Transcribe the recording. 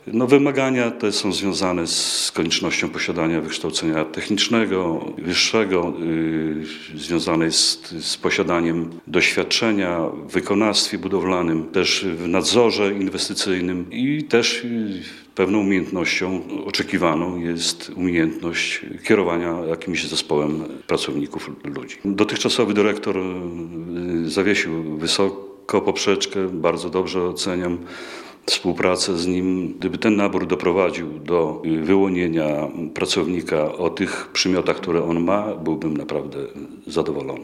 Wymagania te są związane z koniecznością posiadania wykształcenia technicznego, wyższego, związane jest z posiadaniem doświadczenia w wykonawstwie budowlanym, też w nadzorze inwestycyjnym i też pewną umiejętnością oczekiwaną jest umiejętność kierowania jakimś zespołem pracowników, ludzi. Dotychczasowy dyrektor zawiesił wysoko poprzeczkę, bardzo dobrze oceniam współpracę z nim. Gdyby ten nabór doprowadził do wyłonienia pracownika o tych przymiotach, które on ma, byłbym naprawdę zadowolony.